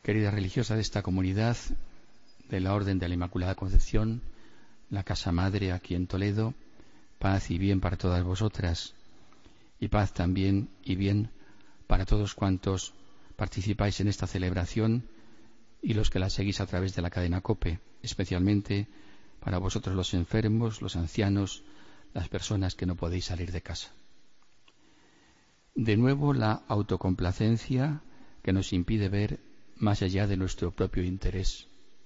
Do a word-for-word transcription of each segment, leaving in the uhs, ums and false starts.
Querida religiosa de esta comunidad, de la Orden de la Inmaculada Concepción, la Casa Madre aquí en Toledo, paz y bien para todas vosotras, y paz también y bien para todos cuantos participáis en esta celebración y los que la seguís a través de la cadena COPE, especialmente para vosotros los enfermos, los ancianos, las personas que no podéis salir de casa. De nuevo la autocomplacencia que nos impide ver más allá de nuestro propio interés.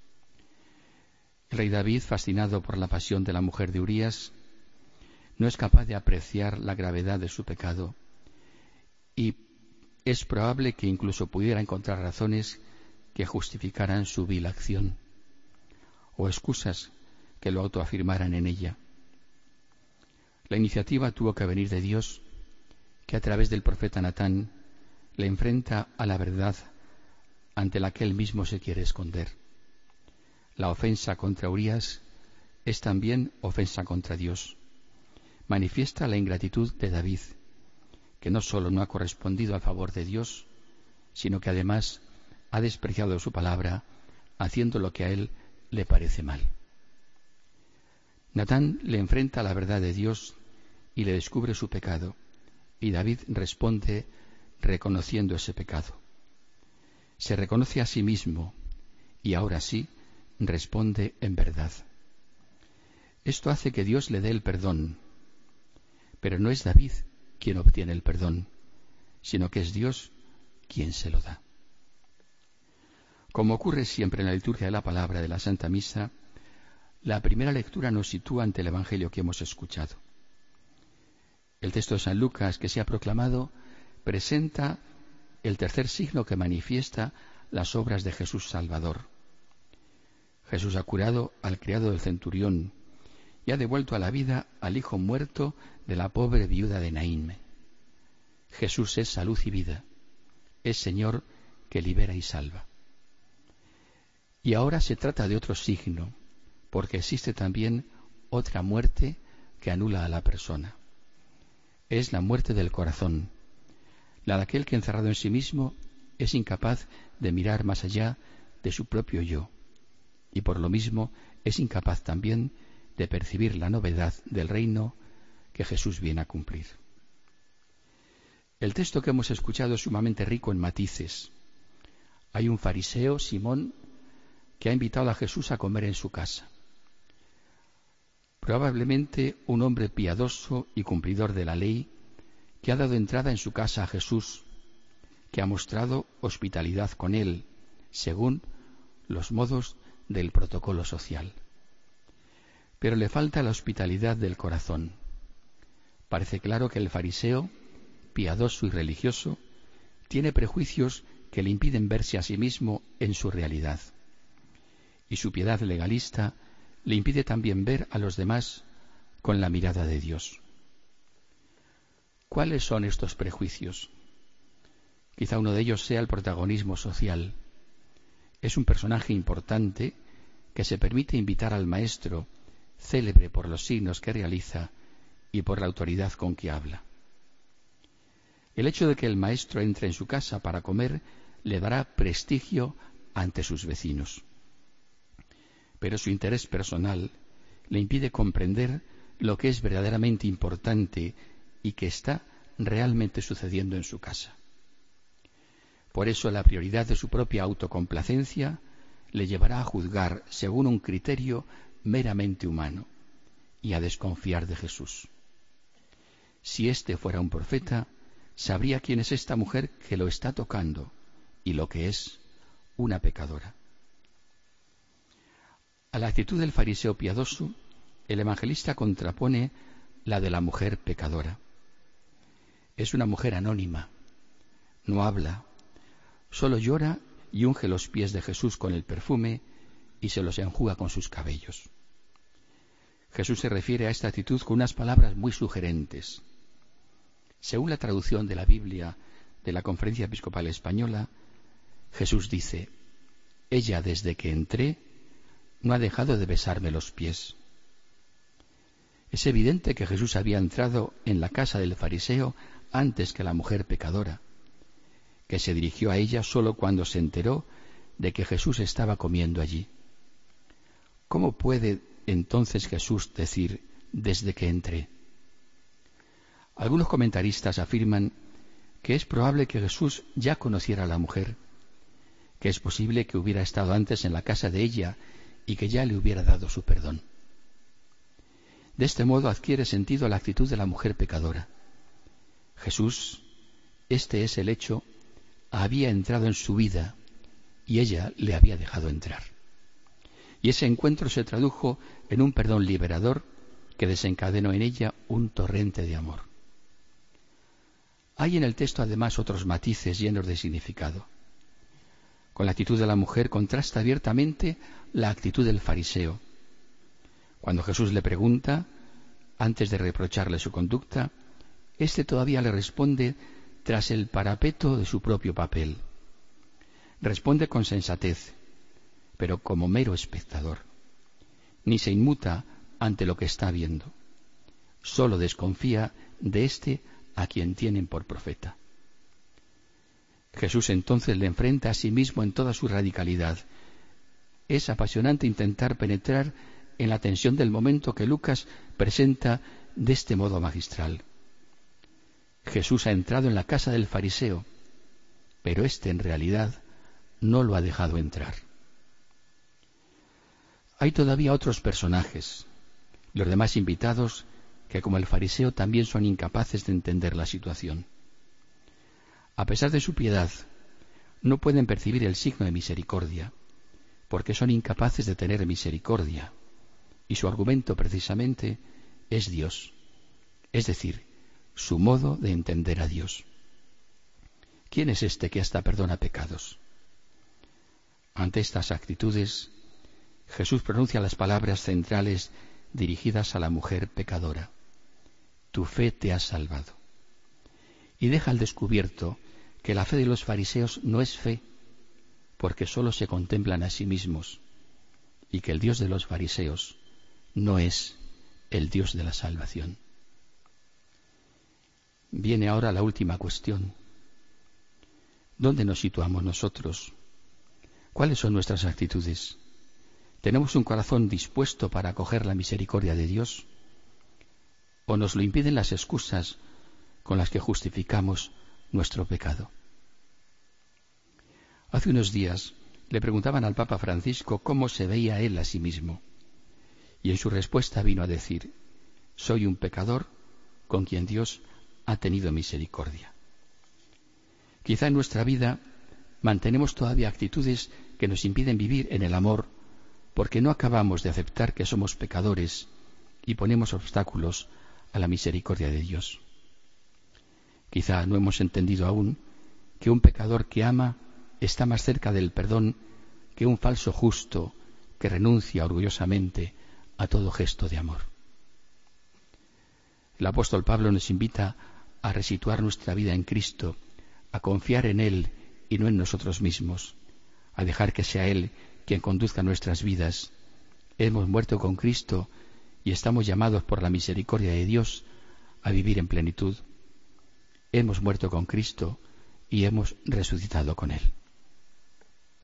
El rey David, fascinado por la pasión de la mujer de Urías, no es capaz de apreciar la gravedad de su pecado y es probable que incluso pudiera encontrar razones que justificaran su vil acción o excusas que lo autoafirmaran en ella. La iniciativa tuvo que venir de Dios, que a través del profeta Natán le enfrenta a la verdad ante la que él mismo se quiere esconder. La ofensa contra Urías es también ofensa contra Dios. Manifiesta la ingratitud de David, que no solo no ha correspondido al favor de Dios, sino que además ha despreciado su palabra, haciendo lo que a él le parece mal. Natán le enfrenta a la verdad de Dios y le descubre su pecado, y David responde reconociendo ese pecado. Se reconoce a sí mismo y ahora sí responde en verdad. Esto hace que Dios le dé el perdón, pero no es David quien obtiene el perdón, sino que es Dios quien se lo da. Como ocurre siempre en la liturgia de la palabra de la Santa Misa, la primera lectura nos sitúa ante el Evangelio que hemos escuchado. El texto de San Lucas que se ha proclamado presenta el tercer signo que manifiesta las obras de Jesús Salvador. Jesús ha curado al criado del centurión y ha devuelto a la vida al hijo muerto de la pobre viuda de Naín. Jesús es salud y vida, es Señor que libera y salva. Y ahora se trata de otro signo, porque existe también otra muerte que anula a la persona. Es la muerte del corazón, la de aquel que encerrado en sí mismo es incapaz de mirar más allá de su propio yo, y por lo mismo es incapaz también de percibir la novedad del reino que Jesús viene a cumplir. El texto que hemos escuchado es sumamente rico en matices. Hay un fariseo, Simón, que ha invitado a Jesús a comer en su casa. Probablemente un hombre piadoso y cumplidor de la ley que ha dado entrada en su casa a Jesús, que ha mostrado hospitalidad con él, según los modos del protocolo social. Pero le falta la hospitalidad del corazón. Parece claro que el fariseo, piadoso y religioso, tiene prejuicios que le impiden verse a sí mismo en su realidad. Y su piedad legalista le impide también ver a los demás con la mirada de Dios. ¿Cuáles son estos prejuicios? Quizá uno de ellos sea el protagonismo social. Es un personaje importante que se permite invitar al maestro, célebre por los signos que realiza y por la autoridad con que habla. El hecho de que el maestro entre en su casa para comer le dará prestigio ante sus vecinos. Pero su interés personal le impide comprender lo que es verdaderamente importante y que está realmente sucediendo en su casa. Por eso la prioridad de su propia autocomplacencia le llevará a juzgar según un criterio meramente humano y a desconfiar de Jesús. Si éste fuera un profeta, sabría quién es esta mujer que lo está tocando y lo que es una pecadora. A la actitud del fariseo piadoso, el evangelista contrapone la de la mujer pecadora. Es una mujer anónima, no habla, solo llora y unge los pies de Jesús con el perfume y se los enjuga con sus cabellos. Jesús se refiere a esta actitud con unas palabras muy sugerentes. Según la traducción de la Biblia de la Conferencia Episcopal Española, Jesús dice: ella desde que entré no ha dejado de besarme los pies. Es evidente que Jesús había entrado en la casa del fariseo antes que la mujer pecadora, que se dirigió a ella solo cuando se enteró de que Jesús estaba comiendo allí. ¿Cómo puede entonces Jesús decir desde que entré? Algunos comentaristas afirman que es probable que Jesús ya conociera a la mujer, que es posible que hubiera estado antes en la casa de ella y que ya le hubiera dado su perdón. De este modo adquiere sentido la actitud de la mujer pecadora. Jesús, este es el hecho, había entrado en su vida y ella le había dejado entrar. Y ese encuentro se tradujo en un perdón liberador que desencadenó en ella un torrente de amor. Hay en el texto además otros matices llenos de significado. Con la actitud de la mujer contrasta abiertamente la actitud del fariseo. Cuando Jesús le pregunta, antes de reprocharle su conducta, éste todavía le responde tras el parapeto de su propio papel. Responde con sensatez, pero como mero espectador. Ni se inmuta ante lo que está viendo. Solo desconfía de éste a quien tienen por profeta. Jesús entonces le enfrenta a sí mismo en toda su radicalidad. Es apasionante intentar penetrar en la tensión del momento que Lucas presenta de este modo magistral. Jesús ha entrado en la casa del fariseo, pero éste en realidad no lo ha dejado entrar. Hay todavía otros personajes, los demás invitados, que como el fariseo también son incapaces de entender la situación. A pesar de su piedad, no pueden percibir el signo de misericordia, porque son incapaces de tener misericordia, y su argumento precisamente es Dios, es decir, su modo de entender a Dios. ¿Quién es este que hasta perdona pecados? Ante estas actitudes, Jesús pronuncia las palabras centrales dirigidas a la mujer pecadora. Tu fe te ha salvado. Y deja al descubierto que la fe de los fariseos no es fe, porque sólo se contemplan a sí mismos, y que el Dios de los fariseos no es el Dios de la salvación. Viene ahora la última cuestión. ¿Dónde nos situamos nosotros? ¿Cuáles son nuestras actitudes? ¿Tenemos un corazón dispuesto para acoger la misericordia de Dios? ¿O nos lo impiden las excusas con las que justificamos nuestro pecado? Hace unos días le preguntaban al Papa Francisco cómo se veía él a sí mismo, y en su respuesta vino a decir: soy un pecador con quien Dios ha tenido misericordia. Quizá en nuestra vida mantenemos todavía actitudes que nos impiden vivir en el amor, porque no acabamos de aceptar que somos pecadores y ponemos obstáculos a la misericordia de Dios. Quizá no hemos entendido aún que un pecador que ama está más cerca del perdón que un falso justo que renuncia orgullosamente a todo gesto de amor. El apóstol Pablo nos invita a resituar nuestra vida en Cristo, a confiar en Él y no en nosotros mismos, a dejar que sea Él quien conduzca nuestras vidas. Hemos muerto con Cristo y estamos llamados por la misericordia de Dios a vivir en plenitud. Hemos muerto con Cristo y hemos resucitado con Él.